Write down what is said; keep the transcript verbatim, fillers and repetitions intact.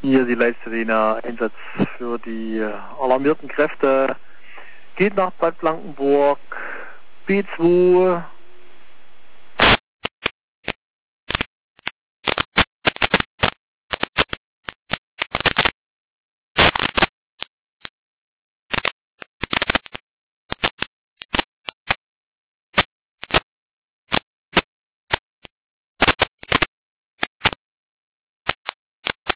Hier die Leisteriner Einsatz für die alarmierten Kräfte geht nach Bad Blankenburg, B zwei